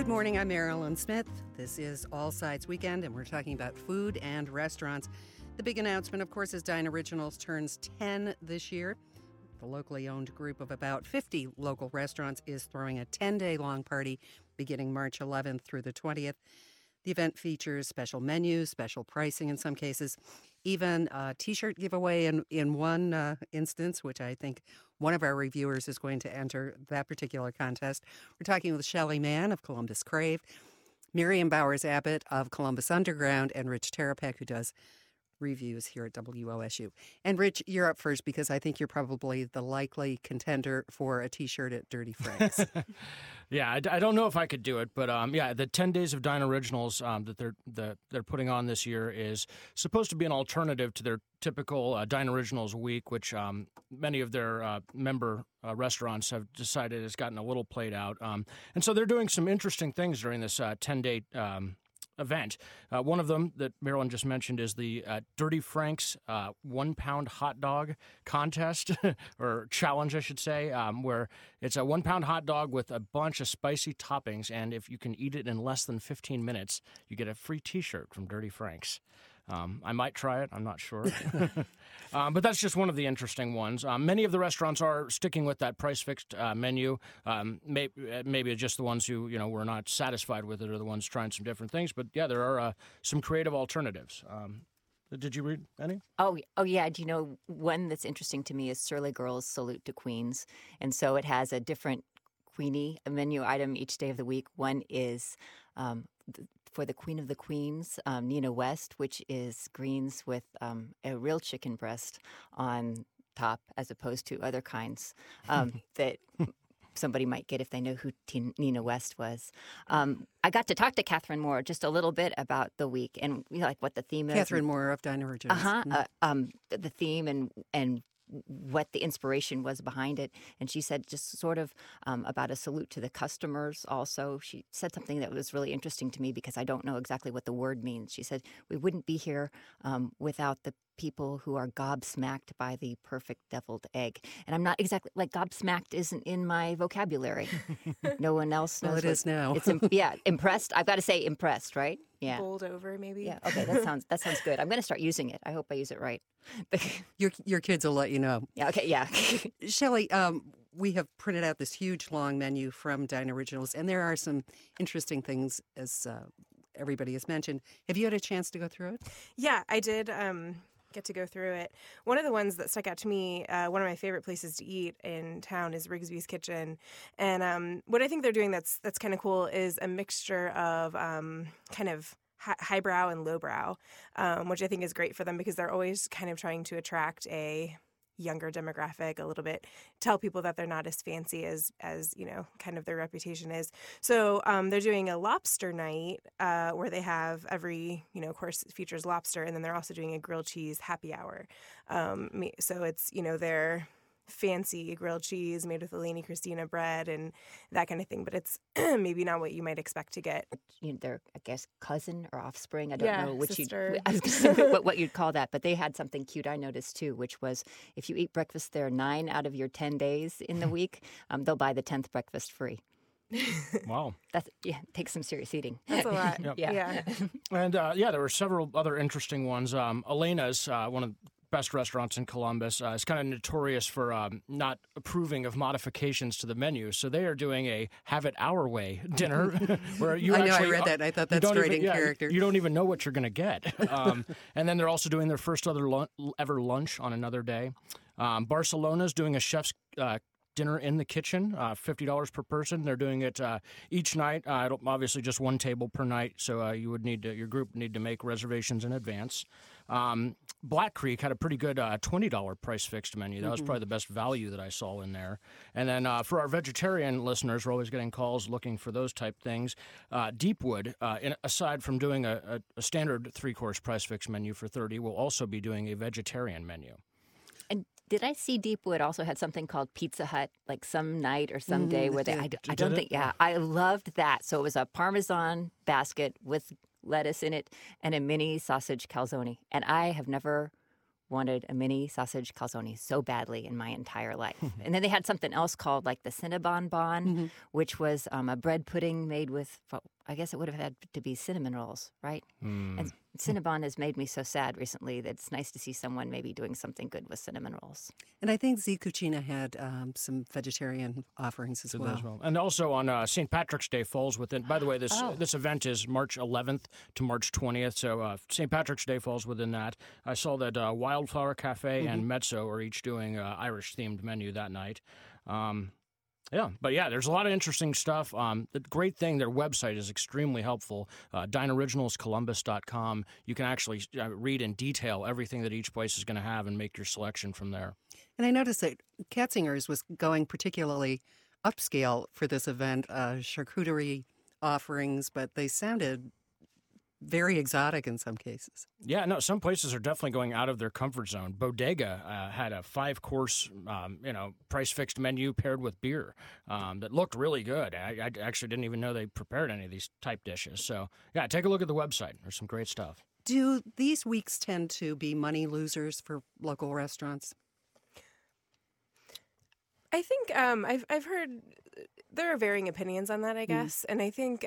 Good morning, I'm Marilyn Smith. This is All Sides Weekend, and we're talking about food and restaurants. The big announcement, of course, is Dine Originals turns 10 this year. The locally owned group of about 50 local restaurants is throwing a 10-day long party beginning March 11th through the 20th. The event features special menus, special pricing in some cases, even a T-shirt giveaway in one instance, which I think one of our reviewers is going to enter that particular contest. We're talking with Shelley Mann of Columbus Crave, Miriam Bowers-Abbott of Columbus Underground, and Rich Terapek, who does reviews here at WOSU. And Rich, you're up first because I think you're probably the likely contender for a T-shirt at Dirty Frank's. Yeah, I don't know if I could do it, but the 10 Days of Dine Originals that they're putting on this year is supposed to be an alternative to their typical Dine Originals week, which many of their member restaurants have decided has gotten a little played out. And so they're doing some interesting things during this 10-day event. One of them that Marilyn just mentioned is the Dirty Frank's 1 pound hot dog contest, or challenge, I should say, where it's a 1 pound hot dog with a bunch of spicy toppings, and if you can eat it in less than 15 minutes, you get a free T-shirt from Dirty Frank's. I might try it. I'm not sure. But that's just one of the interesting ones. Many of the restaurants are sticking with that price-fixed menu. Maybe just the ones who were not satisfied with it are the ones trying some different things. But, yeah, there are some creative alternatives. Did you read any? Oh, yeah. Do you know one that's interesting to me is Surly Girls Salute to Queens. And so it has a different Queenie menu item each day of the week. One is for the Queen of the Queens, Nina West, which is greens with a real chicken breast on top, as opposed to other kinds that somebody might get if they know who Nina West was. I got to talk to Catherine Moore just a little bit about the week and like what the theme is. Catherine Moore of Dine Originals. The theme and what the inspiration was behind it. And she said just sort of about a salute to the customers also. She said something that was really interesting to me because I don't know exactly what the word means. She said, we wouldn't be here without the people who are gobsmacked by the perfect deviled egg. And I'm not exactly, like, gobsmacked isn't in my vocabulary. No one else knows. Well, it is now. It's impressed. I've got to say impressed, right? Yeah. Bowled over, maybe. Yeah. Okay. That sounds good. I'm going to start using it. I hope I use it right. Your kids will let you know. Yeah. Okay. Yeah. Shelley, we have printed out this huge long menu from Dine Originals, and there are some interesting things, as everybody has mentioned. Have you had a chance to go through it? Yeah, I did get to go through it. One of the ones that stuck out to me, one of my favorite places to eat in town is Rigsby's Kitchen. And what I think they're doing that's kind of cool is a mixture of kind of highbrow and lowbrow, which I think is great for them because they're always kind of trying to attract a younger demographic a little bit, tell people that they're not as fancy as kind of their reputation is. So they're doing a lobster night where they have every course features lobster, and then they're also doing a grilled cheese happy hour. So it's their fancy grilled cheese made with Eleni Christina bread and that kind of thing, but it's maybe not what you might expect to get. Their, I guess, cousin or offspring. I don't know which sister. I was going to say what you'd call that, but they had something cute I noticed too, which was if you eat breakfast there 9 out of your 10 days in the week, they'll buy the 10th breakfast free. Wow. Takes some serious eating. That's a lot. Yep. Yeah. And there were several other interesting ones. Elena's, one of best restaurants in Columbus, is kind of notorious for not approving of modifications to the menu. So they are doing a have it our way dinner where you I actually... I read that. And I thought that's great in character. You don't even know what you're going to get. And then they're also doing their first ever lunch on another day. Barcelona's doing a chef's dinner in the kitchen, $50 per person. They're doing it each night. Obviously, just one table per night, so your group would need to make reservations in advance. Black Creek had a pretty good $20 price fixed menu. That was probably the best value that I saw in there. And then for our vegetarian listeners, we're always getting calls looking for those type things. Deepwood, aside from doing a standard 3-course price fixed menu for $30, will also be doing a vegetarian menu. And did I see Deepwood also had something called Pizza Hut, like some night or some day where I loved that. So it was a Parmesan basket with lettuce in it and a mini sausage calzone. And I have never wanted a mini sausage calzone so badly in my entire life. And then they had something else called like the Cinnabon Bon, which was a bread pudding made with, I guess it would have had to be cinnamon rolls, right? And Cinnabon has made me so sad recently that it's nice to see someone maybe doing something good with cinnamon rolls. And I think Z Cucina had some vegetarian offerings as well. And also on St. Patrick's Day falls within, by the way, this event is March 11th to March 20th, so St. Patrick's Day falls within that. I saw that Wildflower Cafe and Mezzo are each doing Irish-themed menu that night. There's a lot of interesting stuff. The great thing, their website is extremely helpful. DineOriginalsColumbus.com. You can actually read in detail everything that each place is going to have and make your selection from there. And I noticed that Katzinger's was going particularly upscale for this event, charcuterie offerings, but they sounded very exotic in some cases. Yeah, no, some places are definitely going out of their comfort zone. Bodega had a 5-course, price-fixed menu paired with beer that looked really good. I actually didn't even know they prepared any of these type dishes. So, yeah, take a look at the website. There's some great stuff. Do these weeks tend to be money losers for local restaurants? I think I've heard there are varying opinions on that, I guess. And I think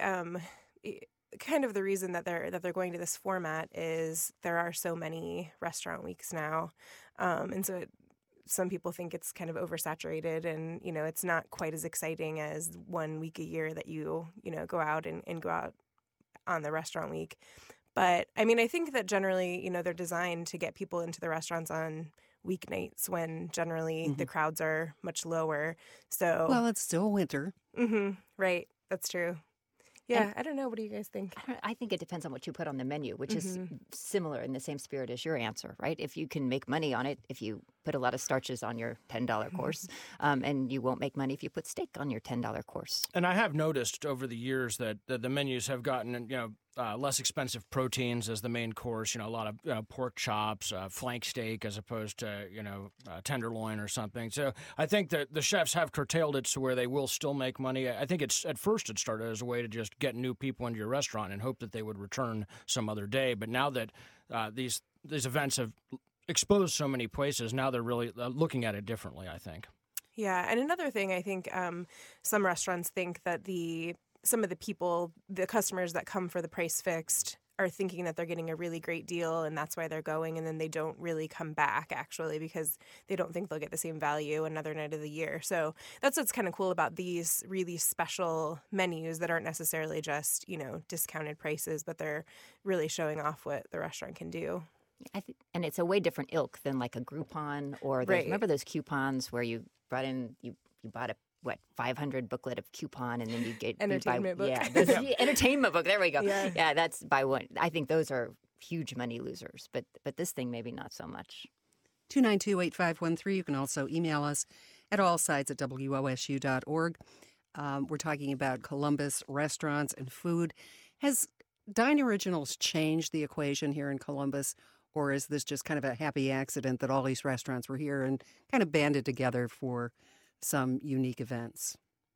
kind of the reason that they're going to this format is there are so many restaurant weeks now, and so some people think it's kind of oversaturated, and it's not quite as exciting as 1 week a year that you go out and go out on the restaurant week. But I mean, I think that generally they're designed to get people into the restaurants on weeknights when generally the crowds are much lower. So it's still winter. Right, that's true. Yeah, I don't know. What do you guys think? I think it depends on what you put on the menu, which is similar in the same spirit as your answer, right? If you can make money on it, if you put a lot of starches on your $10 course, and you won't make money if you put steak on your $10 course. And I have noticed over the years that the menus have gotten, less expensive proteins as the main course. A lot of pork chops, flank steak as opposed to tenderloin or something. So I think that the chefs have curtailed it to where they will still make money. I think at first it started as a way to just get new people into your restaurant and hope that they would return some other day. But now that these events have exposed so many places, now they're really looking at it differently, I think. Yeah, and another thing, I think some restaurants think that some of the people, the customers that come for the price fixed, are thinking that they're getting a really great deal, and that's why they're going, and then they don't really come back, actually, because they don't think they'll get the same value another night of the year. So that's what's kind of cool about these really special menus that aren't necessarily just, discounted prices, but they're really showing off what the restaurant can do. And it's a way different ilk than like a Groupon or remember those coupons where you brought in, you bought a 500 booklet of coupon, and then you get entertainment book. Yeah, entertainment book. There we go. Yeah, that's buy one. I think those are huge money losers, but this thing maybe not so much. 292-8513. You can also email us at allsides@wosu.org. We're talking about Columbus restaurants and food. Has Dine Originals changed the equation here in Columbus, or is this just kind of a happy accident that all these restaurants were here and kind of banded together for some unique events?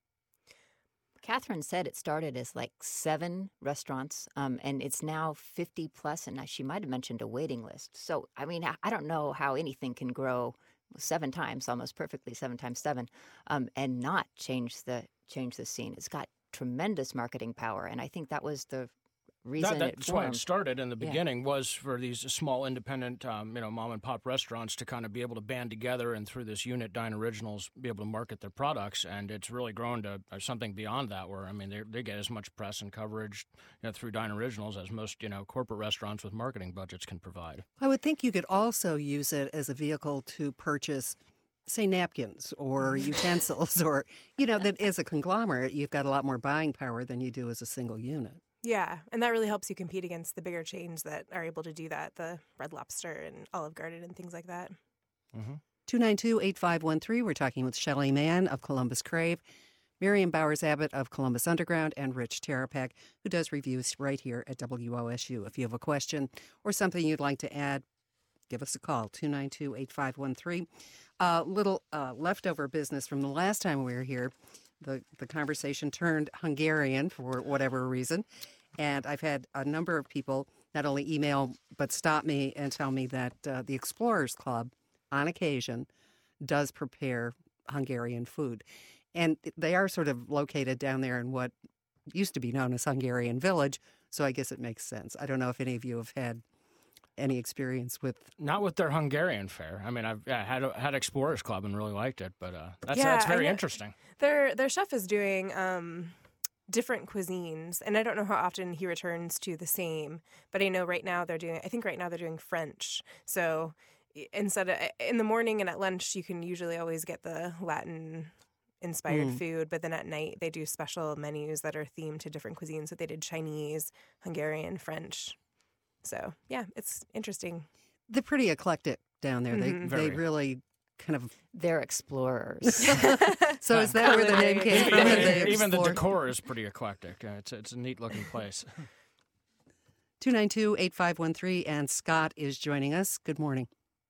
Catherine said it started as like 7 restaurants, and it's now 50 plus, and she might have mentioned a waiting list. So, I mean, I don't know how anything can grow 7 times, almost perfectly 7 times 7, and not change the scene. It's got tremendous marketing power, and I think that was the reason that's why it started in the beginning, was for these small independent mom and pop restaurants to kind of be able to band together and through this unit Dine Originals be able to market their products, and it's really grown to something beyond that, where they get as much press and coverage through Dine Originals as most corporate restaurants with marketing budgets can provide. I would think you could also use it as a vehicle to purchase, say, napkins or utensils, or that is a conglomerate. You've got a lot more buying power than you do as a single unit. Yeah, and that really helps you compete against the bigger chains that are able to do that, the Red Lobster and Olive Garden and things like that. 292-8513. We're talking with Shelley Mann of Columbus Crave, Miriam Bowers-Abbott of Columbus Underground, and Rich Terapak, who does reviews right here at WOSU. If you have a question or something you'd like to add, give us a call, 292-8513. Little leftover business from the last time we were here. The conversation turned Hungarian for whatever reason, and I've had a number of people not only email, but stop me and tell me that the Explorers Club, on occasion, does prepare Hungarian food. And they are sort of located down there in what used to be known as Hungarian Village, so I guess it makes sense. I don't know if any of you have had any experience with... Not with their Hungarian fare. I mean, I've had Explorers Club and really liked it, but that's very interesting. Their chef is doing different cuisines, and I don't know how often he returns to the same, but I know right now they're doing French. So instead of in the morning and at lunch, you can usually always get the Latin inspired food, but then at night they do special menus that are themed to different cuisines. So they did Chinese, Hungarian, French. So yeah, it's interesting. They're pretty eclectic down there. They really kind of... They're explorers. So is that where the name came from? Even the decor is pretty eclectic. It's a neat looking place. 292-8513, and Scott is joining us. Good morning.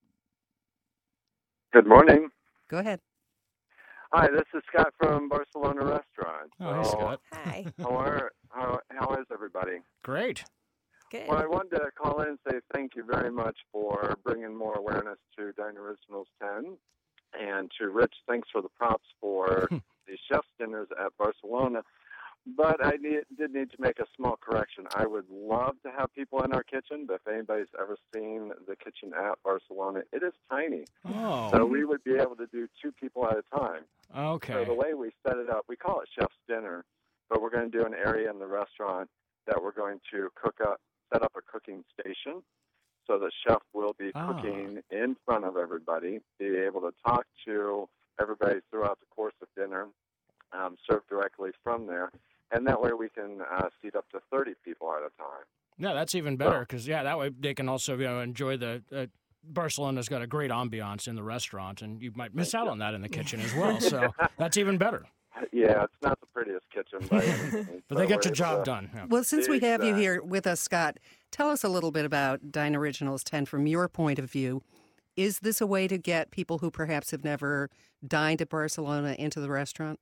Good morning. Go ahead. Hi, this is Scott from Barcelona Restaurant. Oh, hey, Scott. Hi. How is everybody? Great. Good. Well, I wanted to call in and say thank you very much for bringing more awareness to Dine Originals 10. And to Rich, thanks for the props for the chef's dinners at Barcelona. But I did need to make a small correction. I would love to have people in our kitchen, but if anybody's ever seen the kitchen at Barcelona, it is tiny. Oh. So we would be able to do 2 people at a time. Okay. So the way we set it up, we call it chef's dinner, but we're going to do an area in the restaurant that we're going to set up a cooking station. So the chef will be cooking in front of everybody, be able to talk to everybody throughout the course of dinner, serve directly from there. And that way we can seat up to 30 people at a time. Yeah, that's even better because, that way they can also enjoy the Barcelona's got a great ambiance in the restaurant, and you might miss out on that in the kitchen as well. So that's even better. Yeah, it's not the prettiest kitchen by any means. But they get your job done. Yeah. Well, since we have you here with us, Scott, tell us a little bit about Dine Originals 10 from your point of view. Is this a way to get people who perhaps have never dined at Barcelona into the restaurant?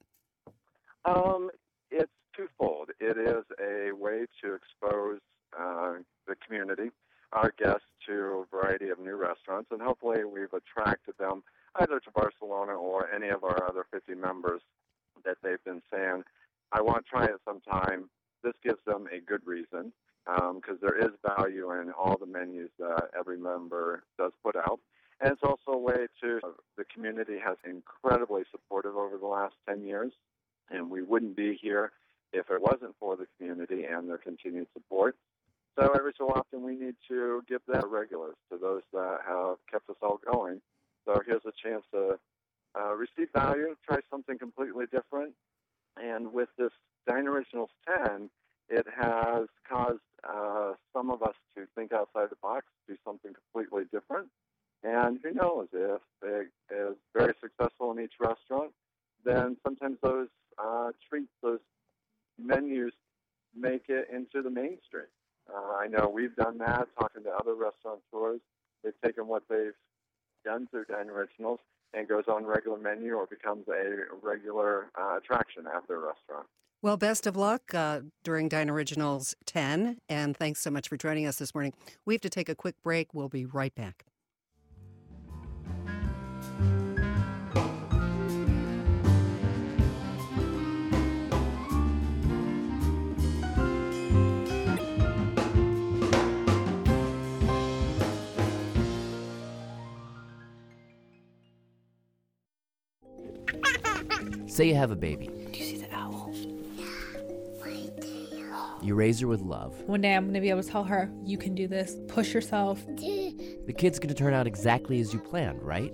It's twofold. It is a way to expose the community, our guests, to a variety of new restaurants, and hopefully we've attracted them either to Barcelona or any of our other 50 members that they've been saying, I want to try it sometime. This gives them a good reason because there is value in all the menus that every member does put out. And it's also a way the community has incredibly supportive over the last 10 years, and we wouldn't be here if it wasn't for the community and their continued support. So every so often we need to give that regulars to those that have kept us all going. So here's a chance to receive value, try something completely different. And with this Dine Originals 10, it has caused some of us to think outside the box, do something completely different. And who knows, if it is very successful in each restaurant, then sometimes those treats, those menus make it into the mainstream. I know we've done that, talking to other restaurateurs. They've taken what they've done through Dine Originals and goes on regular menu or becomes a regular attraction at their restaurant. Well, best of luck during Dine Originals 10, and thanks so much for joining us this morning. We have to take a quick break. We'll be right back. Say you have a baby. Do you see the owl? You raise her with love. One day I'm going to be able to tell her, you can do this. Push yourself. The kid's going to turn out exactly as you planned, right?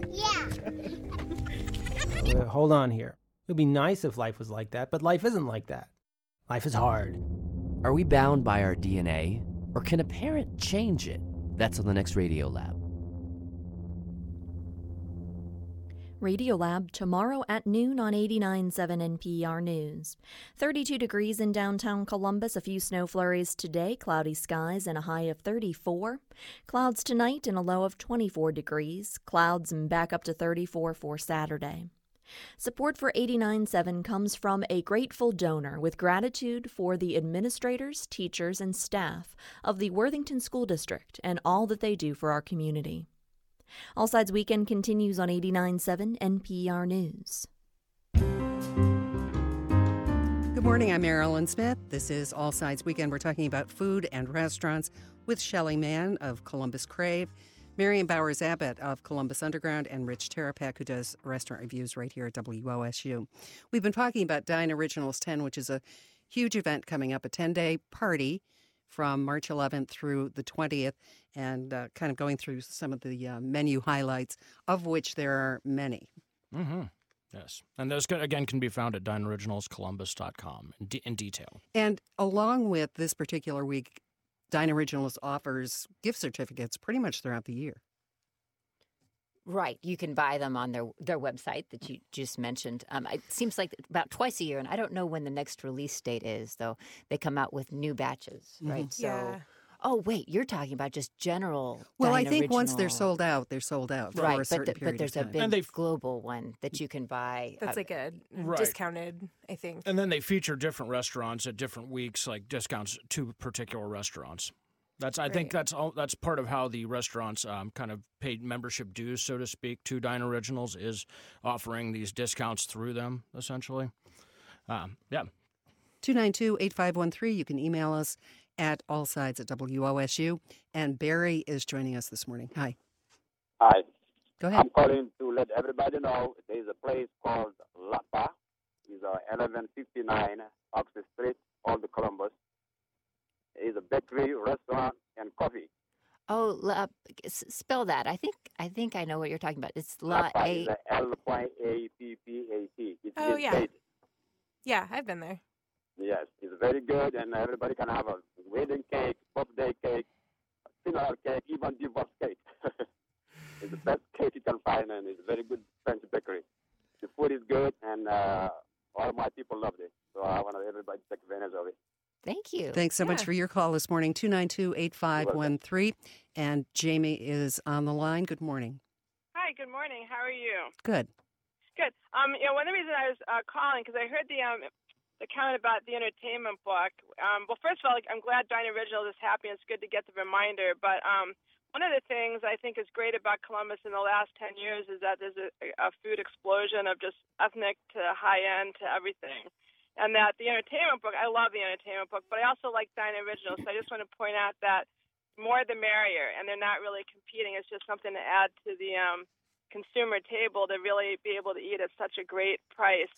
Yeah. Hold on here. It would be nice if life was like that, but life isn't like that. Life is hard. Are we bound by our DNA, or can a parent change it? That's on the next Radio Lab. Radiolab tomorrow at noon on 89.7 NPR News. 32 degrees in downtown Columbus, a few snow flurries today, cloudy skies and a high of 34. Clouds tonight and a low of 24 degrees. Clouds and back up to 34 for Saturday. Support for 89.7 comes from a grateful donor with gratitude for the administrators, teachers, and staff of the Worthington School District and all that they do for our community. All Sides Weekend continues on 89.7 NPR News. Good morning, I'm Marilyn Smith. This is All Sides Weekend. We're talking about food and restaurants with Shelley Mann of Columbus Crave, Marion Bowers-Abbott of Columbus Underground, and Rich Terapek, who does restaurant reviews right here at WOSU. We've been talking about Dine Originals 10, which is a huge event coming up, a 10-day party from March 11th through the 20th, and kind of going through some of the menu highlights, of which there are many. Mm-hmm. Yes. And those, again, can be found at dineoriginalscolumbus.com in detail. And along with this particular week, Dine Originals offers gift certificates pretty much throughout the year. Right. You can buy them on their website that you just mentioned. It seems like about twice a year, and I don't know when the next release date is, though. They come out with new batches, right? Mm-hmm. So, Yeah. oh, wait, you're talking about just general Well, Dine I think once Original. they're sold out, they're sold out for Right, a certain period but there's of a time. big And they've- global one that you can buy. That's like a Right. discounted, I think. And then they feature different restaurants at different weeks, like discounts to particular restaurants. I think that's part of how the restaurants kind of paid membership dues, so to speak, to Dine Originals, is offering these discounts through them, essentially. Yeah. 292-8513. You can email us at allsides@WOSU. And Barry is joining us this morning. Hi. Hi. Go ahead. I'm calling to let everybody know there's a place called Lapa. It's 1159 Oxford Street, Old Columbus. It's a bakery, restaurant, and coffee. Oh, spell that. I think I know what you're talking about. It's Lapa is Lappat. It's Oh, in yeah. Dayton. Yeah, I've been there. Yes, it's very good, and everybody can have a wedding cake, birthday cake, funeral cake, even divorce cake. It's the best cake you can find, and it's a very good French bakery. The food is good, and all my people love it. So I want everybody to take advantage of it. Thank you. Thanks so much for your call this morning, 292-8513. And Jamie is on the line. Good morning. Hi, good morning. How are you? Good. Good. One of the reasons I was calling, because I heard the comment about the entertainment book. Well, first of all, I'm glad Dine Originals is happy. It's good to get the reminder. But one of the things I think is great about Columbus in the last 10 years is that there's a food explosion of just ethnic to high-end to everything. And that the entertainment book, I love the entertainment book, but I also like Dine Originals. So I just want to point out that more the merrier, and they're not really competing. It's just something to add to the consumer table to really be able to eat at such a great price,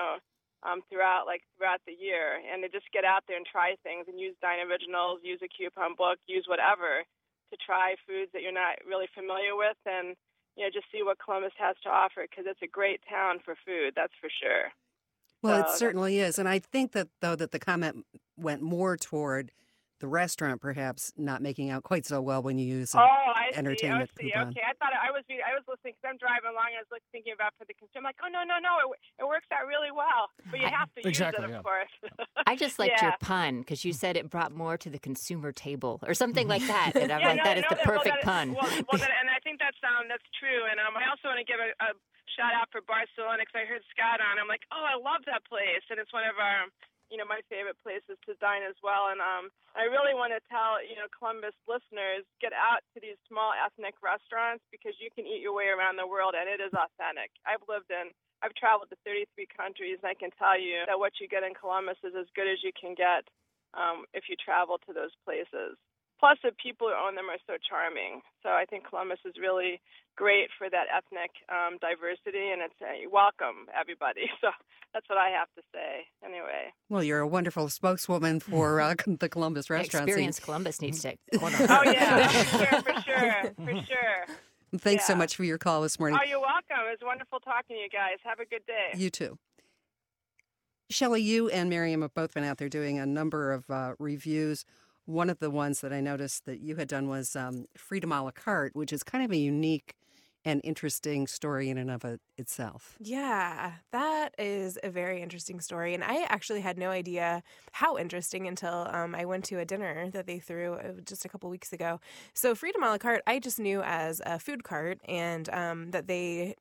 throughout the year. And to just get out there and try things and use Dine Originals, use a coupon book, use whatever to try foods that you're not really familiar with, and just see what Columbus has to offer, because it's a great town for food, that's for sure. Well, it certainly is. And I think that, though, that the comment went more toward the restaurant perhaps not making out quite so well when you use entertainment coupon. Okay, I thought I was listening because I'm driving along. I was thinking about for the consumer. I'm like, oh, no, it works out really well. But you have to use it, of course. I just liked your pun because you said it brought more to the consumer table or something like that. And I'm that is the perfect pun. And I think that's true. And I also want to give a shout out for Barcelona because I heard Scott on. I'm like, oh, I love that place, and it's one of our, my favorite places to dine as well. And I really want to tell, Columbus listeners, get out to these small ethnic restaurants because you can eat your way around the world, and it is authentic. I've traveled to 33 countries, and I can tell you that what you get in Columbus is as good as you can get if you travel to those places. Plus, the people who own them are so charming. So I think Columbus is really great for that ethnic diversity, and it's welcome, everybody. So that's what I have to say anyway. Well, you're a wonderful spokeswoman for the Columbus restaurant scene. Experience Columbus needs to Oh, yeah, for sure. Thanks so much for your call this morning. Oh, you're welcome. It was wonderful talking to you guys. Have a good day. You too. Shelley, you and Miriam have both been out there doing a number of reviews. One of the ones that I noticed that you had done was Freedom a la carte, which is kind of a unique and interesting story in and of itself. Yeah, that is a very interesting story. And I actually had no idea how interesting until I went to a dinner that they threw just a couple weeks ago. So Freedom a la carte, I just knew as a food cart, and that they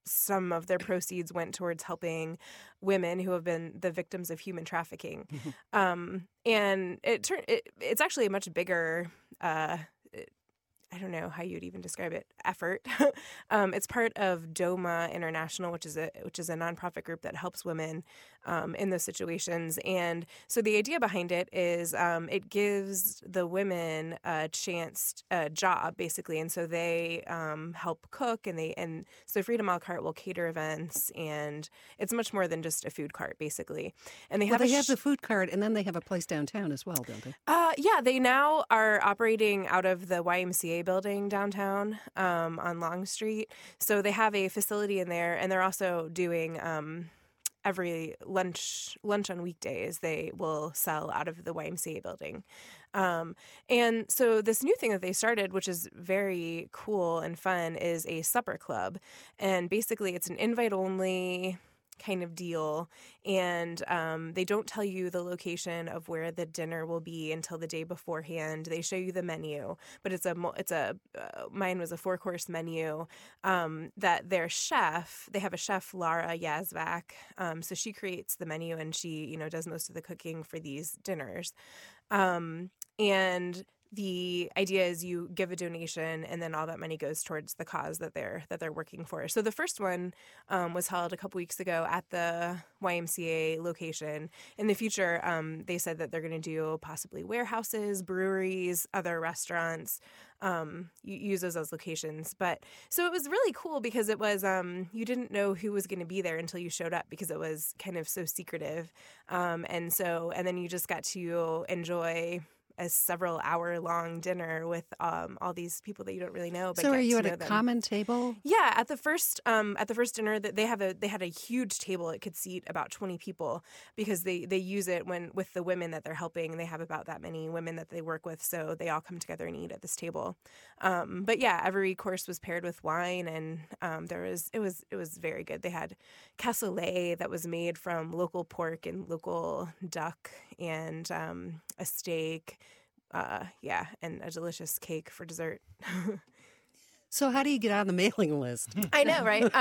some of their proceeds went towards helping women who have been the victims of human trafficking. And it's actually a much bigger, I don't know how you'd even describe it, effort. It's part of DOMA International, which is a nonprofit group that helps women in those situations. And so the idea behind it is it gives the women a chance, a job, basically. And so they help cook, and so Freedom a la carte will cater events, and it's much more than just a food cart, basically. And they have the food cart, and then they have a place downtown as well, don't they? Yeah, they now are operating out of the YMCA building downtown on Long Street. So they have a facility in there, and they're also doing every lunch on weekdays. They will sell out of the YMCA building. And so this new thing that they started, which is very cool and fun, is a supper club. And basically it's an invite-only kind of deal, and they don't tell you the location of where the dinner will be until the day beforehand. They show you the menu, but mine was a 4-course menu that their chef, they have a chef, Lara Yazvac, so she creates the menu, and she does most of the cooking for these dinners, and the idea is you give a donation, and then all that money goes towards the cause that they're working for. So the first one was held a couple weeks ago at the YMCA location. In the future, they said that they're going to do possibly warehouses, breweries, other restaurants, use those as locations. But so it was really cool because it was you didn't know who was going to be there until you showed up, because it was kind of so secretive, and then you just got to enjoy a several-hour-long dinner with all these people that you don't really know. But so, are you at a common table? Yeah, at the first dinner, that they had a huge table. It could seat about 20 people, because they use it with the women that they're helping. They have about that many women that they work with, so they all come together and eat at this table. But yeah, every course was paired with wine, and it was very good. They had cassoulet that was made from local pork and local duck, and a steak. And a delicious cake for dessert. So how do you get on the mailing list? I know, right?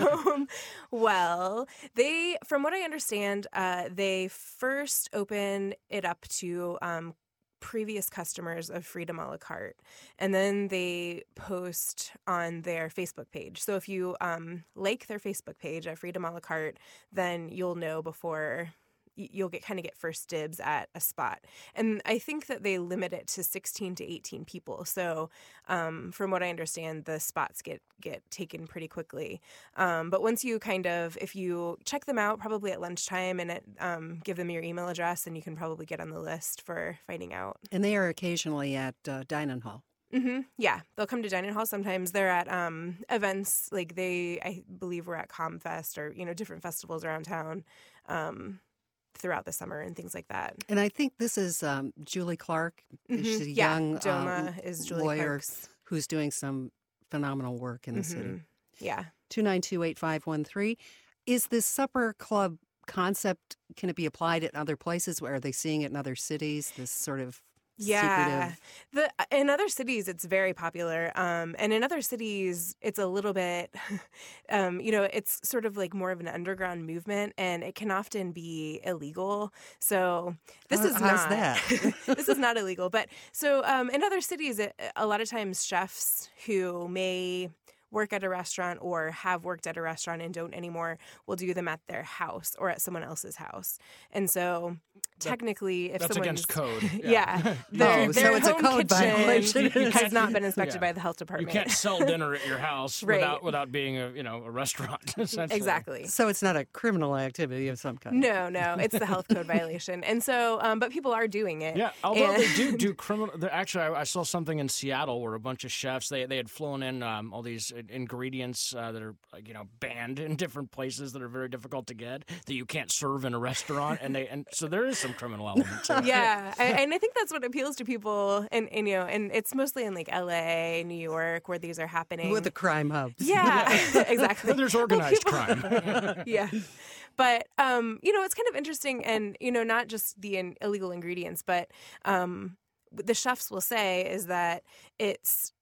Well, from what I understand, they first open it up to previous customers of Freedom a la carte, and then they post on their Facebook page. So if you like their Facebook page at Freedom a la carte, then you'll know before. You'll get first dibs at a spot. And I think that they limit it to 16 to 18 people. So from what I understand, the spots get taken pretty quickly. But once you if you check them out probably at lunchtime and give them your email address, then you can probably get on the list for finding out. And they are occasionally at Dining Hall. Mm-hmm. Yeah, they'll come to Dining Hall. Sometimes they're at events, like I believe we're at ComFest or, different festivals around town. Throughout the summer and things like that. And I think this is Julie Clark. Mm-hmm. She's a young Doma is Julie lawyer Clark's. Who's doing some phenomenal work in the city. Yeah. 292-8513. Is this supper club concept, can it be applied at other places? Where are they seeing it in other cities? This sort of secretive. In other cities, it's very popular. And in other cities, it's a little bit, it's sort of like more of an underground movement, and it can often be illegal. So this is not that? This is not illegal. But so in other cities, a lot of times chefs who may work at a restaurant or have worked at a restaurant and don't anymore will do them at their house or at someone else's house. And so technically, if that's someone's against code. their so it's home a code kitchen violation. has not been inspected by the health department. You can't sell dinner at your house Right. without being a restaurant. Essentially. Exactly. So it's not a criminal activity of some kind. No, it's the health code violation. And so, but people are doing it. Yeah, although they do criminal. Actually, I saw something in Seattle where a bunch of chefs they had flown in all these ingredients that are banned in different places that are very difficult to get, that you can't serve in a restaurant, and so there is some criminal element to it. Yeah, and I think that's what appeals to people, and it's mostly in like LA, New York, where these are happening. With the crime hubs. Yeah, exactly. There's organized crime. Yeah. But, it's kind of interesting, and, not just the illegal ingredients, but the chefs will say is that it's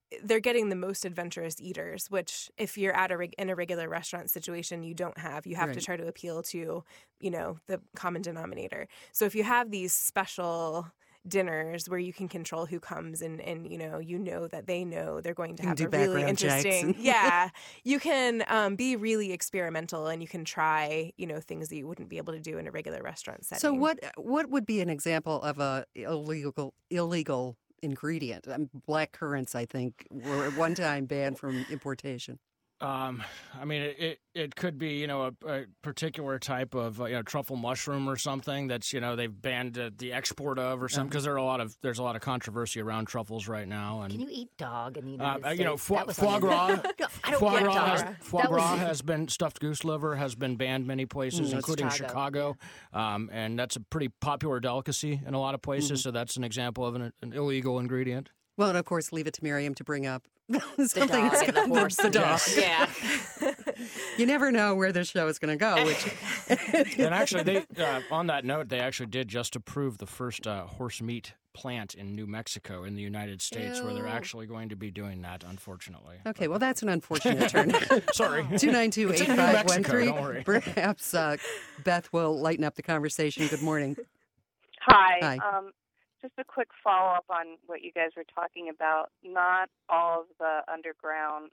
they're getting the most adventurous eaters, which if you're in a regular restaurant situation, you don't have. You have to try to appeal to, the common denominator. So if you have these special dinners where you can control who comes and that they know they're going to have a really interesting you can be really experimental, and you can try things that you wouldn't be able to do in a regular restaurant setting. So what would be an example of a illegal ingredient? Black currants, I think, were at one time banned from importation. I mean, it could be, a particular type of, truffle mushroom or something that's, they've banned the export of or something, because there's a lot of controversy around truffles right now. And can you eat dog in the United States? Foie gras. Foie gras has been, stuffed goose liver has been banned many places, including Chicago. And that's a pretty popular delicacy in a lot of places. So that's an example of an illegal ingredient. Well, and of course, leave it to Miriam to bring up the dog and the horse. The dog. Yeah. You never know where this show is going to go. And actually, they on that note, they actually did just approve the first horse meat plant in New Mexico in the United States, where they're actually going to be doing that, unfortunately. Okay, well, that's an unfortunate turn. Sorry. 292-8513. Perhaps Beth will lighten up the conversation. Good morning. Hi. Just a quick follow-up on what you guys were talking about. Not all of the underground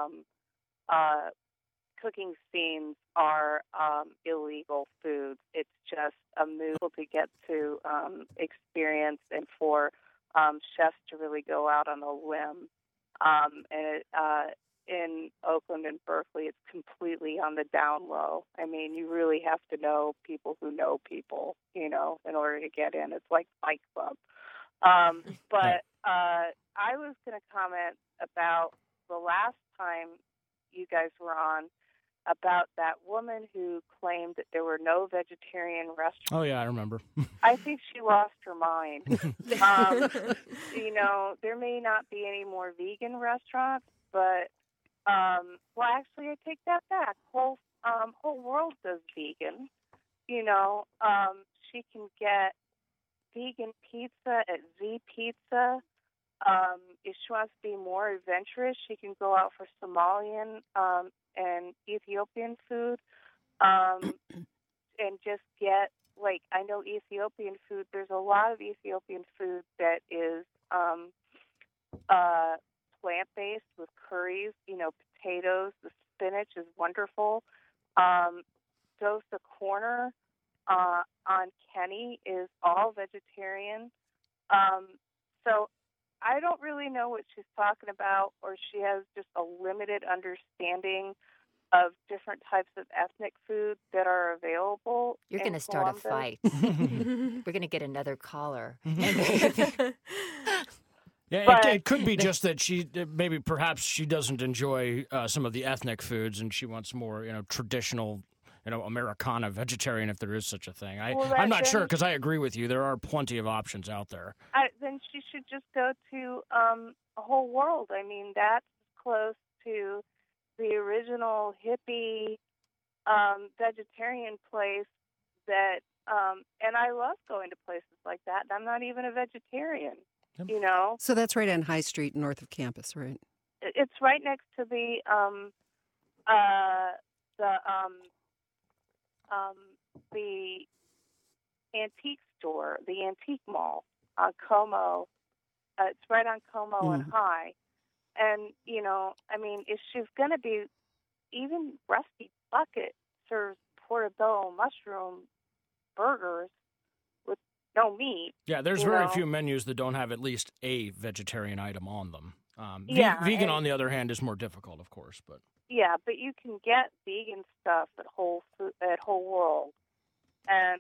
cooking scenes are illegal foods. It's just a move to get to experience and for chefs to really go out on a limb. In Oakland and Berkeley, it's completely on the down low. I mean, you really have to know people who know people, in order to get in. It's like Fight Club. But I was going to comment about the last time you guys were on about that woman who claimed that there were no vegetarian restaurants. Oh, yeah, I remember. I think she lost her mind. There may not be any more vegan restaurants, but well, actually, I take that back. Whole World does vegan. She can get vegan pizza at Z Pizza. If she wants to be more adventurous, she can go out for Somalian and Ethiopian food, and just get, I know Ethiopian food. There's a lot of Ethiopian food that is plant-based with curries, potatoes. The spinach is wonderful. Dosa Corner on Kenny is all vegetarian. So I don't really know what she's talking about, or she has just a limited understanding of different types of ethnic foods that are available. You're going to start a fight. We're going to get another caller. Yeah, it could be just that perhaps she doesn't enjoy some of the ethnic foods, and she wants more, traditional, Americana vegetarian, if there is such a thing. I'm not sure, because I agree with you. There are plenty of options out there. Then she should just go to a Whole World. I mean, that's close to the original hippie vegetarian place that, and I love going to places like that, and I'm not even a vegetarian. Yep. So that's right on High Street, north of campus, right? It's right next to the antique store, the antique mall on Como. It's right on Como and High. And, if she's going to be, even Rusty Bucket serves portobello mushroom burgers with no meat. Yeah, there's very few menus that don't have at least a vegetarian item on them. Vegan, on the other hand, is more difficult, of course. But yeah, but you can get vegan stuff at Whole World, and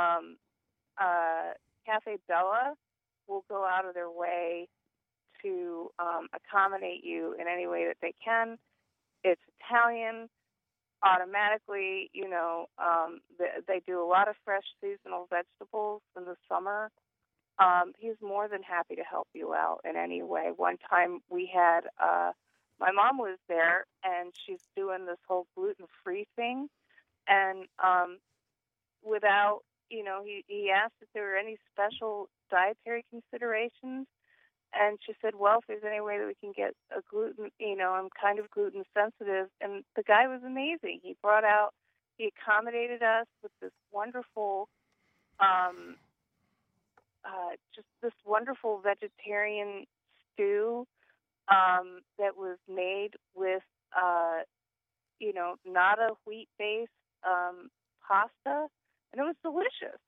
Cafe Bella will go out of their way to accommodate you in any way that they can. It's Italian. Automatically, they do a lot of fresh seasonal vegetables in the summer. He's more than happy to help you out in any way. One time we had, my mom was there, and she's doing this whole gluten-free thing. And without, he asked if there were any special dietary considerations. And she said, well, if there's any way that we can get a gluten, I'm kind of gluten sensitive. And the guy was amazing. He accommodated us with this wonderful, just this wonderful vegetarian stew that was made with, not a wheat-based pasta. And it was delicious.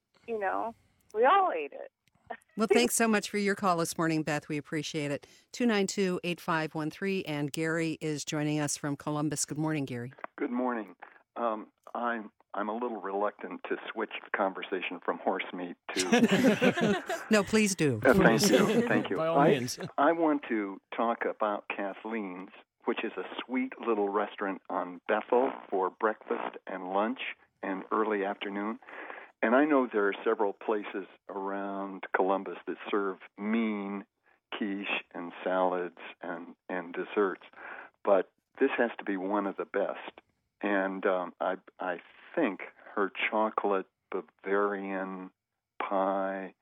We all ate it. Well, thanks so much for your call this morning, Beth. We appreciate it. 292-8513, and Gary is joining us from Columbus. Good morning, Gary. Good morning. I'm a little reluctant to switch the conversation from horse meat to... No, please do. Thank you. By all means. I want to talk about Kathleen's, which is a sweet little restaurant on Bethel for breakfast and lunch and early afternoon. And I know there are several places around Columbus that serve mean quiche and salads and desserts, but this has to be one of the best. And I think her chocolate Bavarian pie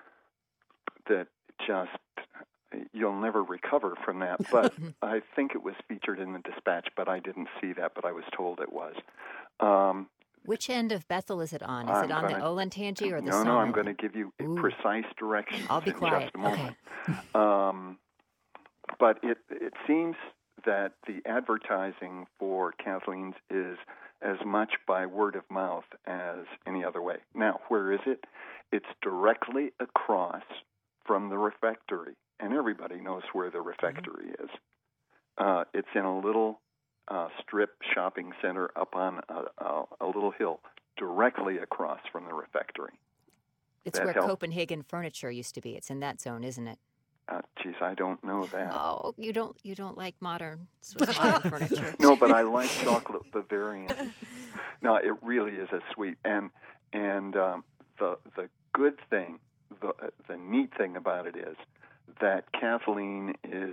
that just, you'll never recover from that. But I think it was featured in the Dispatch, but I didn't see that, but I was told it was. Which end of Bethel is it on? Is it on the Olentangy or the No, Sawmill? I'm going to give you precise directions I'll be quiet. in just a moment. Okay. But it seems that the advertising for Kathleen's is as much by word of mouth as any other way. Now, where is it? It's directly across from the refectory, and everybody knows where the refectory is. It's in a little strip shopping center up on a little hill directly across from the refectory. It's where Copenhagen Furniture used to be. It's in that zone, isn't it? Geez, I don't know that. Oh, you don't like modern Swiss modern furniture? No, but I like chocolate Bavarian. No, it really is a sweet. And the good thing, the neat thing about it is that Kathleen is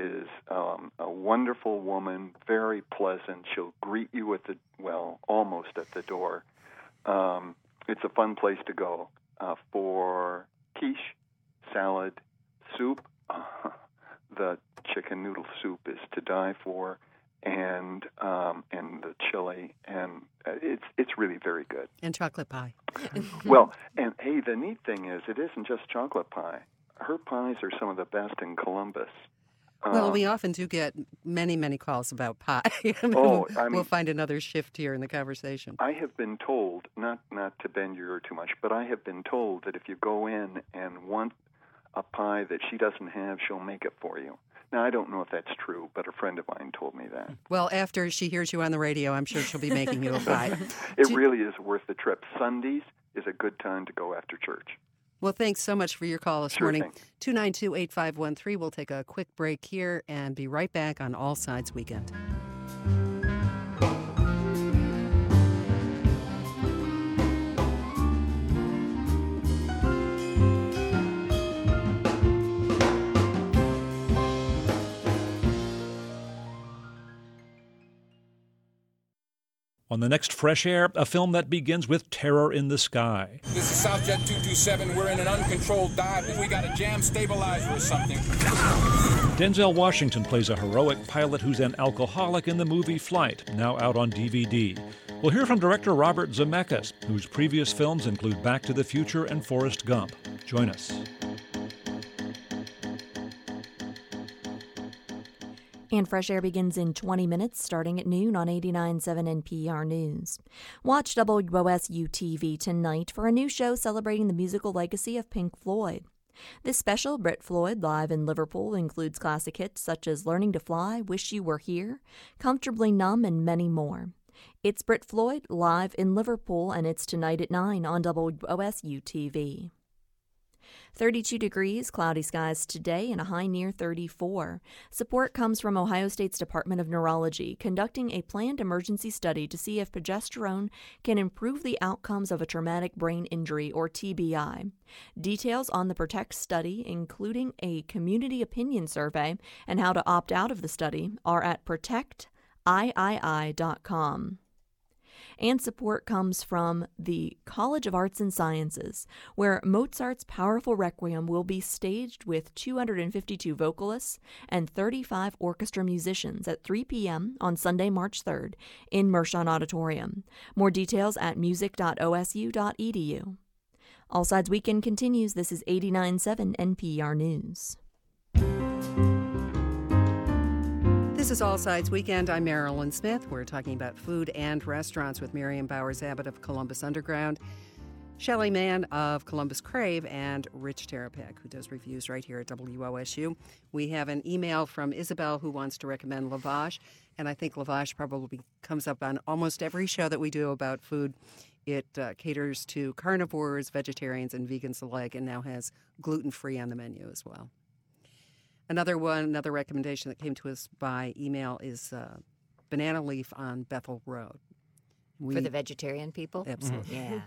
a wonderful woman, very pleasant. She'll greet you almost at the door. It's a fun place to go for quiche, salad, soup. The chicken noodle soup is to die for, and the chili, and it's really very good. And chocolate pie. Well, and hey, the neat thing is, it isn't just chocolate pie. Her pies are some of the best in Columbus. Well, we often do get many, many calls about pie. We'll find another shift here in the conversation. I have been told, not to bend your ear too much, but I have been told that if you go in and want a pie that she doesn't have, she'll make it for you. Now, I don't know if that's true, but a friend of mine told me that. Well, after she hears you on the radio, I'm sure she'll be making you a pie. It really is worth the trip. Sundays is a good time to go after church. Well, thanks so much for your call this morning. 292-8513. We'll take a quick break here and be right back on All Sides Weekend. On the next Fresh Air, a film that begins with terror in the sky. This is Southjet 227. We're in an uncontrolled dive. We got a jam stabilizer or something. Denzel Washington plays a heroic pilot who's an alcoholic in the movie Flight, now out on DVD. We'll hear from director Robert Zemeckis, whose previous films include Back to the Future and Forrest Gump. Join us. And Fresh Air begins in 20 minutes, starting at noon on 89.7 NPR News. Watch WOSU-TV tonight for a new show celebrating the musical legacy of Pink Floyd. This special, Brit Floyd Live in Liverpool, includes classic hits such as Learning to Fly, Wish You Were Here, Comfortably Numb, and many more. It's Brit Floyd Live in Liverpool, and it's tonight at 9 on WOSU-TV. 32 degrees, cloudy skies today, and a high near 34. Support comes from Ohio State's Department of Neurology, conducting a planned emergency study to see if progesterone can improve the outcomes of a traumatic brain injury, or TBI. Details on the PROTECT study, including a community opinion survey and how to opt out of the study, are at protectii.com. And support comes from the College of Arts and Sciences, where Mozart's powerful Requiem will be staged with 252 vocalists and 35 orchestra musicians at 3 p.m. on Sunday, March 3rd in Mershon Auditorium. More details at music.osu.edu. All Sides Weekend continues. This is 89.7 NPR News. This is All Sides Weekend. I'm Marilyn Smith. We're talking about food and restaurants with Miriam Bowers-Abbott of Columbus Underground, Shelley Mann of Columbus Crave, and Rich Terapak, who does reviews right here at WOSU. We have an email from Isabel who wants to recommend Lavash, and I think Lavash probably comes up on almost every show that we do about food. It caters to carnivores, vegetarians, and vegans alike, and now has gluten-free on the menu as well. Another recommendation that came to us by email is Banana Leaf on Bethel Road. For the vegetarian people? Absolutely. Yeah.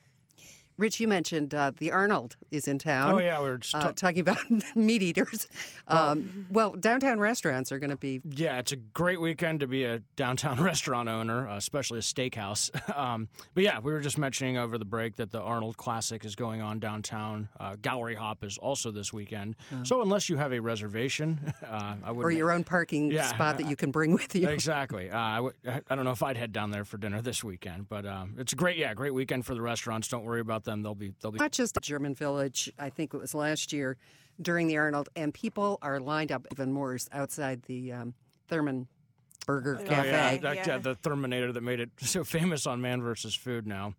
Rich, you mentioned the Arnold is in town. Oh, yeah, we were just talking about meat eaters. Well, downtown restaurants are going to be... Yeah, it's a great weekend to be a downtown restaurant owner, especially a steakhouse. But yeah, we were just mentioning over the break that the Arnold Classic is going on downtown. Gallery Hop is also this weekend. So unless you have a reservation, I would... Or your own parking spot that you can bring with you. Exactly. I don't know if I'd head down there for dinner this weekend, but it's a great weekend for the restaurants. Don't worry about them. They'll be not just at German Village. I think it was last year during the Arnold, and people are lined up even more outside the Thurman Burger Cafe. The Thurminator that made it so famous on Man vs. Food now.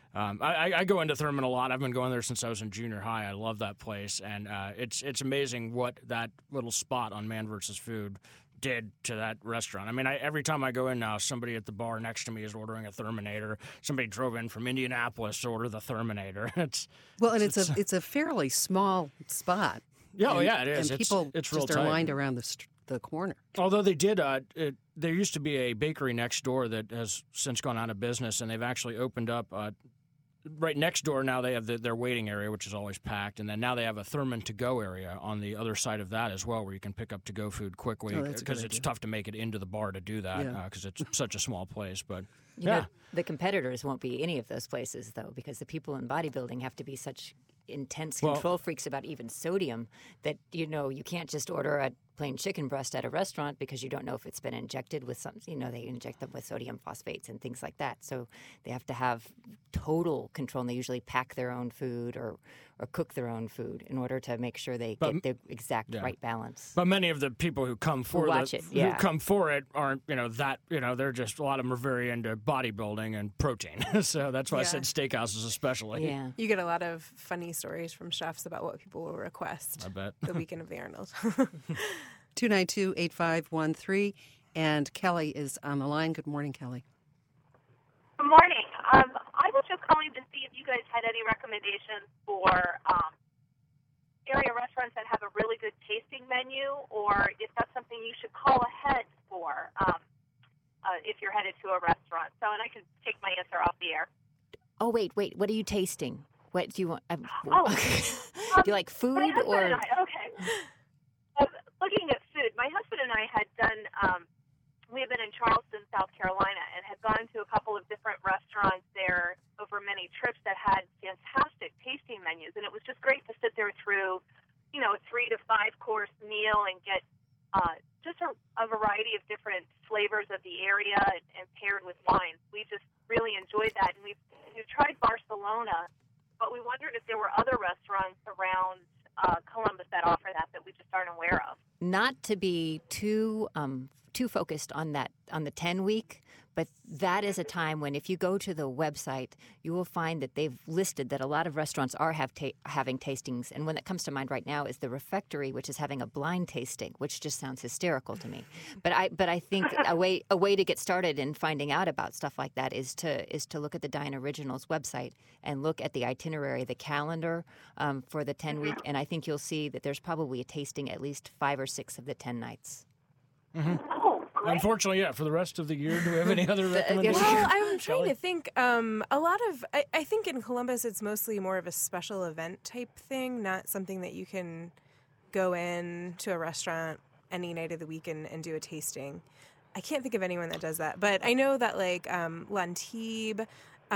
I go into Thurman a lot. I've been going there since I was in junior high. I love that place, and it's amazing what that little spot on Man vs. Food did to that restaurant. I mean, every time I go in now, somebody at the bar next to me is ordering a Thurminator. Somebody drove in from Indianapolis to order the Thurminator. It's a fairly small spot. Yeah, it is. And people it's just are lined around the corner. Although they did, there used to be a bakery next door that has since gone out of business, and they've actually opened up right next door. Now they have their waiting area, which is always packed, and then now they have a Thurman to-go area on the other side of that as well, where you can pick up to-go food quickly, because it's tough to make it into the bar to do that because it's such a small place. But you know, the competitors won't be any of those places, though, because the people in bodybuilding have to be such intense control freaks about even sodium that, you can't just order a plain chicken breast at a restaurant because you don't know if it's been injected with something. They inject them with sodium phosphates and things like that. So they have to have total control, and they usually pack their own food or cook their own food in order to make sure they get the exact right balance. But many of the people who come for it aren't, they're just, a lot of them are very into bodybuilding and protein. So that's why I said steakhouses especially. Yeah. You get a lot of funny stories from chefs about what people will request. I bet. The weekend of the Arnold. 292-8513. And Kelly is on the line. Good morning, Kelly. Good morning. I was just calling to see if you guys had any recommendations for area restaurants that have a really good tasting menu, or if that's something you should call ahead for if you're headed to a restaurant. And I can take my answer off the air. Oh, wait. What are you tasting? What do you want? Do you like food or? Okay. Looking at food, my husband and I had done. We had been in Charleston, South Carolina, and had gone to a couple of different restaurants there over many trips that had fantastic tasting menus, and it was just great to sit there through, a 3 to 5 course meal and get just a variety of different flavors of the area and paired with wines. We just really enjoyed that, and we've tried Barcelona, but we wondered if there were other restaurants around Columbus that offer that we just aren't aware of. Not to be too focused on the 10-week, but that is a time when if you go to the website, you will find that they've listed that a lot of restaurants are having tastings. And one that comes to mind right now is the Refectory, which is having a blind tasting, which just sounds hysterical to me. But I think a way to get started in finding out about stuff like that is to look at the Dine Originals website and look at the itinerary, the calendar for the 10-week, and I think you'll see that there's probably a tasting at least 5 or 6 of the 10 nights. Mm-hmm. Unfortunately, for the rest of the year, do we have any other recommendations? Well, I'm trying to think. A lot of, I think in Columbus, it's mostly more of a special event type thing, not something that you can go in to a restaurant any night of the week and do a tasting. I can't think of anyone that does that, but I know that like L'Antibes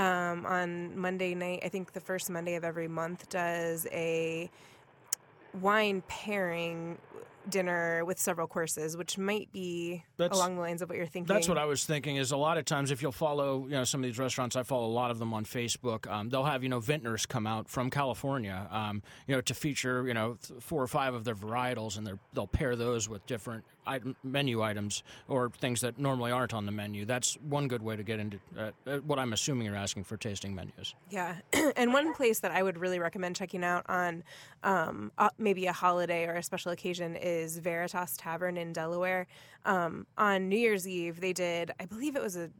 on Monday night, I think the first Monday of every month, does a wine pairing dinner with several courses, which might be along the lines of what you're thinking. That's what I was thinking. Is a lot of times if you'll follow, some of these restaurants, I follow a lot of them on Facebook. They'll have vintners come out from California, to feature 4 or 5 of their varietals, and they'll pair those with different menu items or things that normally aren't on the menu. That's one good way to get into what I'm assuming you're asking for, tasting menus. Yeah, and one place that I would really recommend checking out on maybe a holiday or a special occasion is Veritas Tavern in Delaware. On New Year's Eve, they did, I believe it was a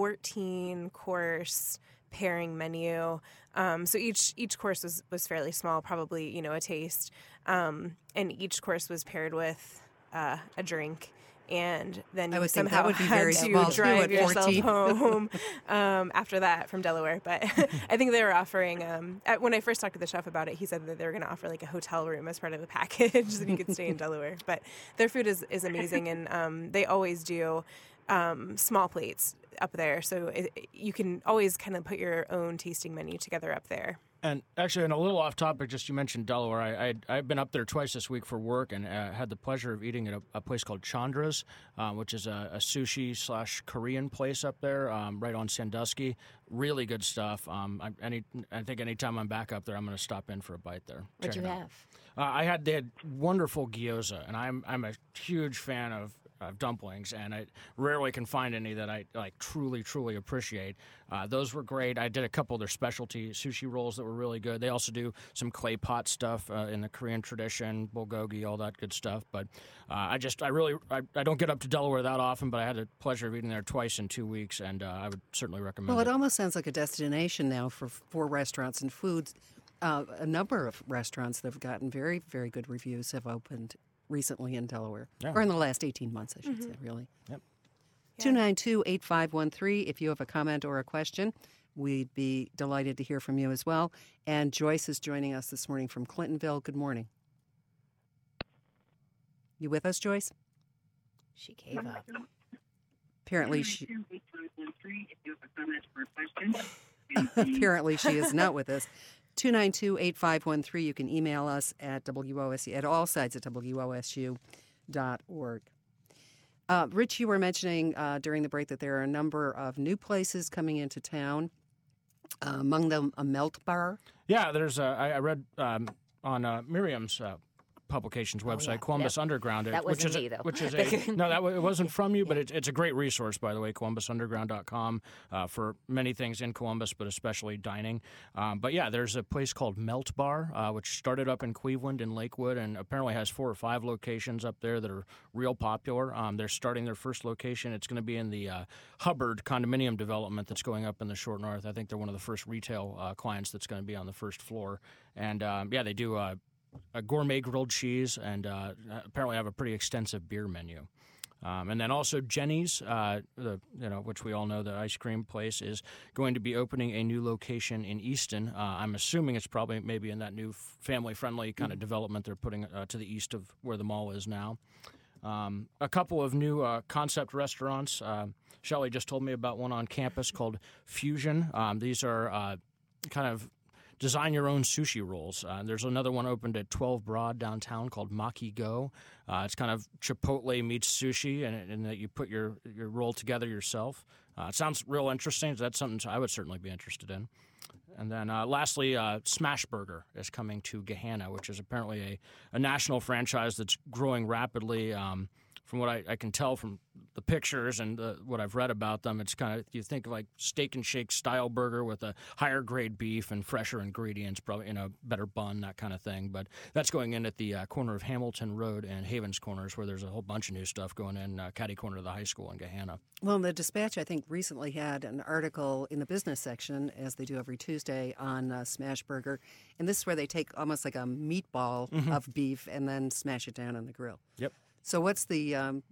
14-course pairing menu. So each course was fairly small, probably a taste, and each course was paired with a drink. And then you somehow would be had very to small drive too at yourself 14. home after that from Delaware. But I think they were offering, when I first talked to the chef about it, he said that they were going to offer like a hotel room as part of the package so that you could stay in Delaware. But their food is amazing, and they always do small plates up there. So you can always kind of put your own tasting menu together up there. And actually, and a little off topic, just you mentioned Delaware. I've been up there twice this week for work, and had the pleasure of eating at a place called Chandra's, which is a sushi/Korean place up there, right on Sandusky. Really good stuff. I think anytime I'm back up there, I'm going to stop in for a bite there. What'd you have? They had wonderful gyoza, and I'm a huge fan of dumplings, and I rarely can find any that I truly appreciate. Those were great. I did a couple of their specialty sushi rolls that were really good. They also do some clay pot stuff in the Korean tradition, bulgogi, all that good stuff. But I don't get up to Delaware that often, but I had the pleasure of eating there twice in 2 weeks, and I would certainly recommend it. Well, it almost sounds like a destination now for restaurants and foods. A number of restaurants that have gotten very, very good reviews have opened recently in Delaware, or in the last 18 months, I should say, really. Yep. 292-8513. If you have a comment or a question, we'd be delighted to hear from you as well. And Joyce is joining us this morning from Clintonville. Good morning. You with us, Joyce? She gave up. Apparently Apparently she is not with us. 292-8513. You can email us at WOSU, at all sides at WOSU.org. Rich, you were mentioning during the break that there are a number of new places coming into town, among them a Melt Bar. Yeah, there's I read on Miriam's publications website, Columbus Underground. That wasn't me, though. It wasn't from you, but it's a great resource, by the way, columbusunderground.com, for many things in Columbus, but especially dining. But yeah, there's a place called Melt Bar, which started up in Cleveland and Lakewood, and apparently has 4 or 5 locations up there that are real popular. They're starting their first location. It's going to be in the Hubbard condominium development that's going up in the Short North. I think they're one of the first retail clients that's going to be on the first floor. And they do a gourmet grilled cheese, and apparently have a pretty extensive beer menu. And then also Jenny's, which we all know, the ice cream place, is going to be opening a new location in Easton. I'm assuming it's probably maybe in that new family-friendly kind of development they're putting to the east of where the mall is now. A couple of new concept restaurants. Shelley just told me about one on campus called Fusion. These are kind of design your own sushi rolls. There's another one opened at 12 Broad downtown called Maki Go. It's kind of Chipotle meets sushi, and that you put your roll together yourself. It sounds real interesting. That's something I would certainly be interested in. And then lastly, Smash Burger is coming to Gahanna, which is apparently a national franchise that's growing rapidly. From what I can tell from the pictures and what I've read about them, it's kind of, you think of like Steak and Shake style burger with a higher grade beef and fresher ingredients, probably in a better bun, that kind of thing. But that's going in at the corner of Hamilton Road and Havens Corners, where there's a whole bunch of new stuff going in, catty corner of the high school in Gahanna. Well, the Dispatch, I think, recently had an article in the business section, as they do every Tuesday, on Smash Burger. And this is where they take almost like a meatball of beef and then smash it down on the grill. Yep. So what's the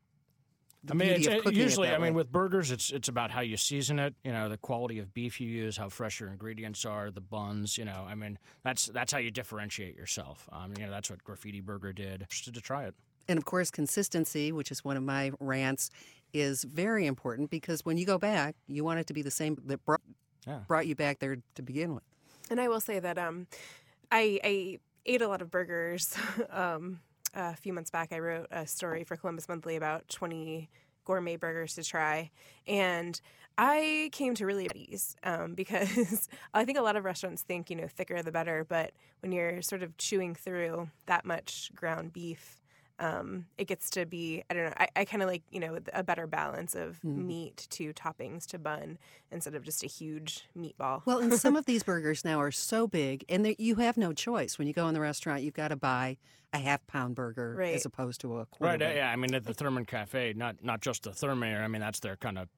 beauty of cooking usually, it that way? with burgers, it's about how you season it, the quality of beef you use, how fresh your ingredients are, the buns, that's how you differentiate yourself. That's what Graffiti Burger did. Interested to try it. And, of course, consistency, which is one of my rants, is very important because when you go back, you want it to be the same that brought you back there to begin with. And I will say that I ate a lot of burgers. A few months back, I wrote a story for Columbus Monthly about 20 gourmet burgers to try. And I came to really ease because I think a lot of restaurants think, thicker the better. But when you're sort of chewing through that much ground beef, it gets to be, I don't know, I kind of like, a better balance of meat to toppings to bun instead of just a huge meatball. Well, and some of these burgers now are so big, and you have no choice. When you go in the restaurant, you've got to buy a half-pound burger as opposed to a quarter. Right, yeah. I mean, at the Thurman Cafe, not just the Thermair, I mean, that's their kind of,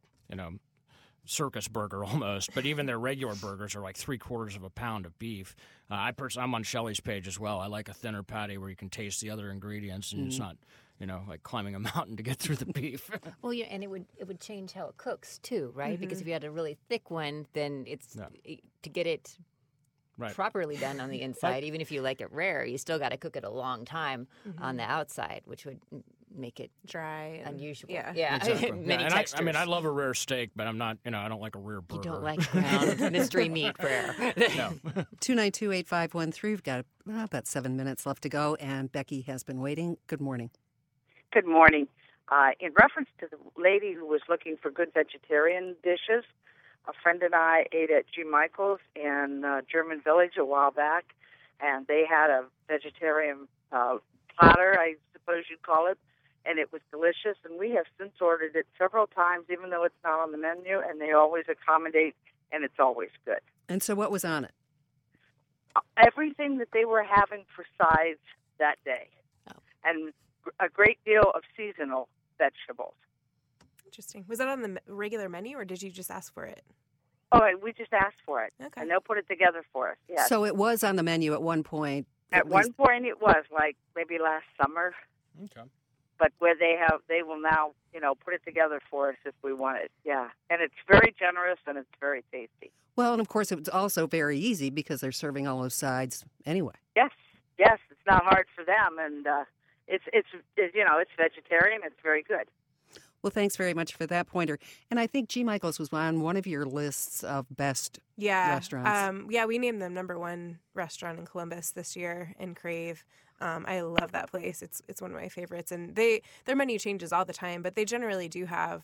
circus burger almost, but even their regular burgers are like 3/4 of a pound of beef. I'm on Shelley's page as well. I like a thinner patty where you can taste the other ingredients and it's not, like climbing a mountain to get through the beef. Well, yeah, and it would change how it cooks too, right? Because if you had a really thick one, then it's to get it properly done on the inside. Even if you like it rare, you still got to cook it a long time on the outside, which would make it dry, unusual. Yeah. Exactly. Many and textures. I mean, I love a rare steak, but I'm not, I don't like a rare burger. You don't like ground mystery meat rare. No. 292-8513. We've got about 7 minutes left to go, and Becky has been waiting. Good morning. Good morning. In reference to the lady who was looking for good vegetarian dishes, a friend and I ate at G. Michael's in German Village a while back, and they had a vegetarian platter, I suppose you'd call it, and it was delicious. And we have since ordered it several times, even though it's not on the menu, and they always accommodate, and it's always good. And so what was on it? Everything that they were having for sides that day, and a great deal of seasonal vegetables. Interesting. Was that on the regular menu, or did you just ask for it? Oh, we just asked for it, okay. And they'll put it together for us. Yes. So it was on the menu at one point. At one point, it was like maybe last summer. Okay. But where they will now, put it together for us if we want it. Yeah, and it's very generous and it's very tasty. Well, and of course, it's also very easy because they're serving all those sides anyway. Yes, it's not hard for them, and it's vegetarian. It's very good. Well, thanks very much for that pointer. And I think G. Michael's was on one of your lists of best restaurants. We named them #1 restaurant in Columbus this year in Crave. I love that place. It's one of my favorites. And their menu changes all the time, but they generally do have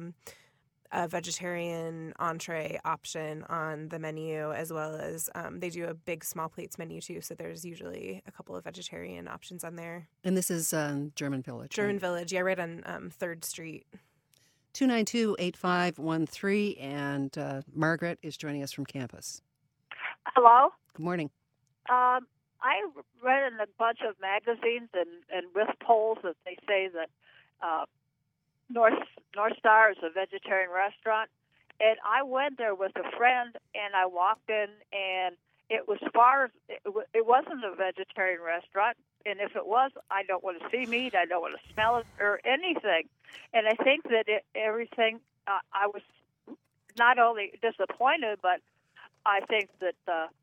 a vegetarian entree option on the menu, as well as they do a big small plates menu too. So there's usually a couple of vegetarian options on there. And this is German Village. German Village, right on 3rd Street. 292-8513, and Margaret is joining us from campus. Hello? Good morning. I read in a bunch of magazines and with polls that they say that North Star is a vegetarian restaurant, and I went there with a friend, and I walked in, and it wasn't a vegetarian restaurant, and if it was, I don't want to see meat, I don't want to smell it or anything, and I think that everything, I was not only disappointed, but I think that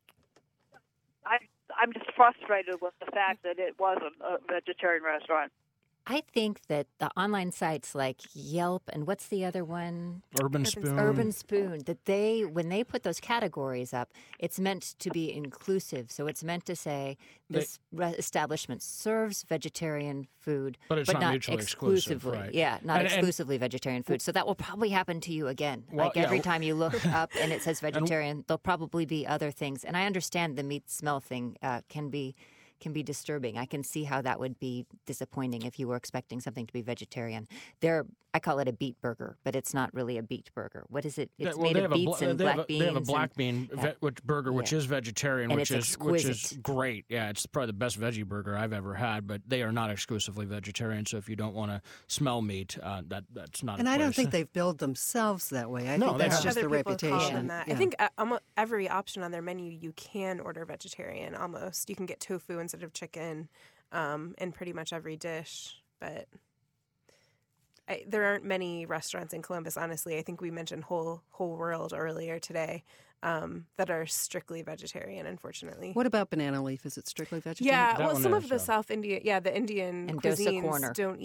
I'm just frustrated with the fact that it wasn't a vegetarian restaurant. I think that the online sites like Yelp and what's the other one? Urban Spoon, that when they put those categories up, it's meant to be inclusive. So it's meant to say this establishment serves vegetarian food, but it's not mutually exclusively. Right. Yeah, not exclusively vegetarian food. So that will probably happen to you again. Well, every time you look up and it says vegetarian, there'll probably be other things. And I understand the meat smell thing can be disturbing. I can see how that would be disappointing if you were expecting something to be vegetarian. I call it a beet burger, but it's not really a beet burger. What is it? It's made of beets and black beans. They have a black bean burger, which is vegetarian, which is great. Yeah, it's probably the best veggie burger I've ever had, but they are not exclusively vegetarian, so if you don't want to smell meat, that's not And a I place. don't think they've billed themselves that way. I think that's just the reputation. Yeah. I think almost every option on their menu, you can order vegetarian almost. You can get tofu instead of chicken in pretty much every dish, but there aren't many restaurants in Columbus, honestly. I think we mentioned Whole World earlier today that are strictly vegetarian, unfortunately. What about Banana Leaf? Is it strictly vegetarian? Yeah, some of the South Indian, the Indian and cuisines don't eat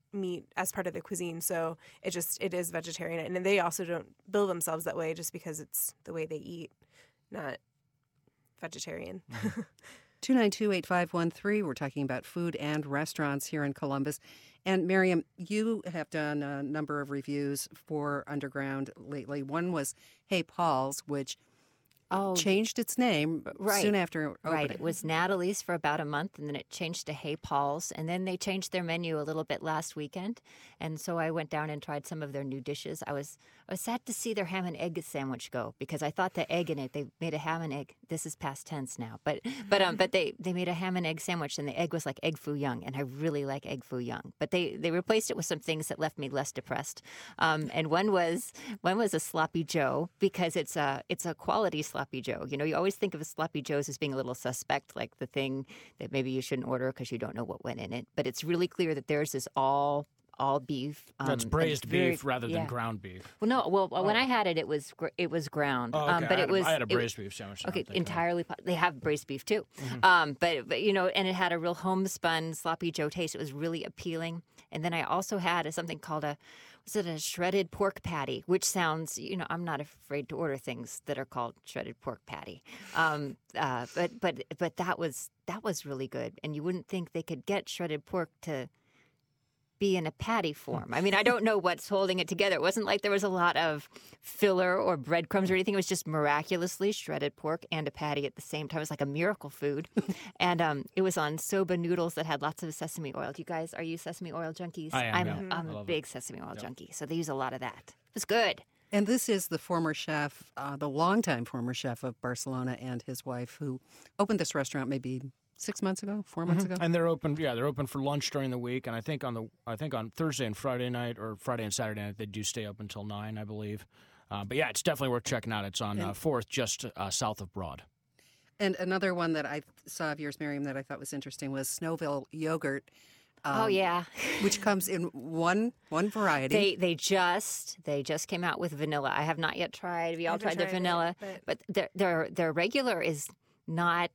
meat as part of the cuisine, so it is vegetarian, and they also don't bill themselves that way just because it's the way they eat, not vegetarian. 292-8513. We're talking about food and restaurants here in Columbus. And Miriam, you have done a number of reviews for Underground lately. One was Hey Paul's, which changed its name soon after opening. Right. It was Natalie's for about a month, and then it changed to Hey Paul's. And then they changed their menu a little bit last weekend. And so I went down and tried some of their new dishes. I was sad to see their ham and egg sandwich go, because I thought the egg in it, they made a ham and egg. This is past tense now. But they made a ham and egg sandwich, and the egg was like egg foo young. And I really like egg foo young. But they replaced it with some things that left me less depressed. And one was a sloppy Joe, because it's a quality sloppy Joe. You know, you always think of a sloppy Joe's as being a little suspect, like the thing that maybe you shouldn't order because you don't know what went in it. But it's really clear that theirs is all beef. That's braised beef rather than ground beef. Well, no. Well, when I had it, it was ground. Oh, okay. But I had a braised beef sandwich. Okay, entirely. They have braised beef too. Mm-hmm. But you know, and it had a real homespun sloppy Joe taste. It was really appealing. And then I also had something called a shredded pork patty, which sounds, you know, I'm not afraid to order things that are called shredded pork patty. But that was really good. And you wouldn't think they could get shredded pork to be in a patty form. I mean, I don't know what's holding it together. It wasn't like there was a lot of filler or breadcrumbs or anything. It was just miraculously shredded pork and a patty at the same time. It was like a miracle food. And it was on soba noodles that had lots of sesame oil. Are you sesame oil junkies? I am. I'm a big sesame oil junkie, so they use a lot of that. It was good. And this is the former chef, the longtime former chef of Barcelona, and his wife, who opened this restaurant maybe 6 months ago, 4 months ago. And they're open. Yeah, they're open for lunch during the week, and I think on Thursday and Friday night, or Friday and Saturday night, they do stay open until 9, I believe. But yeah, it's definitely worth checking out. It's on 4th, just south of Broad. And another one that I saw of yours, Miriam, that I thought was interesting was Snowville yogurt. Which comes in one variety. They just came out with vanilla. I have not yet tried. We all tried their vanilla, but their regular is not.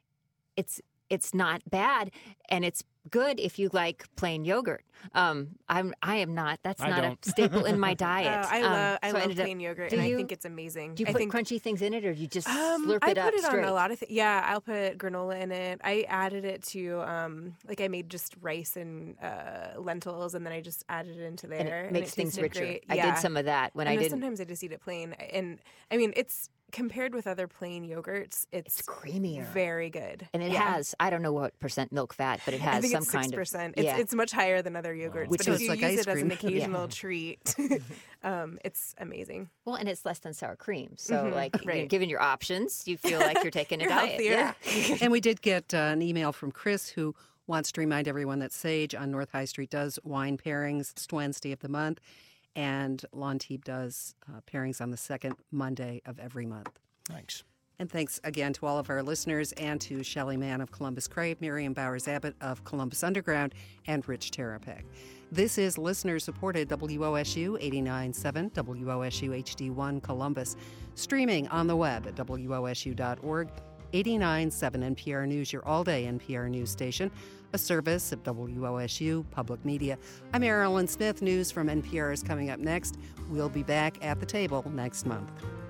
It's not bad, and it's good if you like plain yogurt. I am not. That's not a staple in my diet. I love plain yogurt, and I think it's amazing. Do you put crunchy things in it, or do you just slurp it up? I put it straight? on a lot of things. Yeah, I'll put granola in it. I added it to I made just rice and lentils, and then I just added it into there. And it makes things richer. Great. I did some of that when I did. Sometimes I just eat it plain, and I mean it's. Compared with other plain yogurts, it's creamier, very good, and it has I don't know what % milk fat, but it has I think some it's 6%. kind of. It's much higher than other yogurts. Which but if you like use ice it as an cream. occasional treat, it's amazing. Well, and it's less than sour cream, so given your options, you feel like you're taking a diet. Healthier. Yeah. And we did get an email from Chris, who wants to remind everyone that Sage on North High Street does wine pairings Wednesday of the month, and L'Antibes does pairings on the second Monday of every month. Thanks. And thanks again to all of our listeners, and to Shelley Mann of Columbus Crave, Miriam Bowers-Abbott of Columbus Underground, and Rich Terapek. This is listener-supported WOSU 89.7, WOSU HD1 Columbus, streaming on the web at WOSU.org, 89.7 NPR News, your all-day NPR news station, a service of WOSU Public Media. I'm Marilyn Smith. News from NPR is coming up next. We'll be back at the table next month.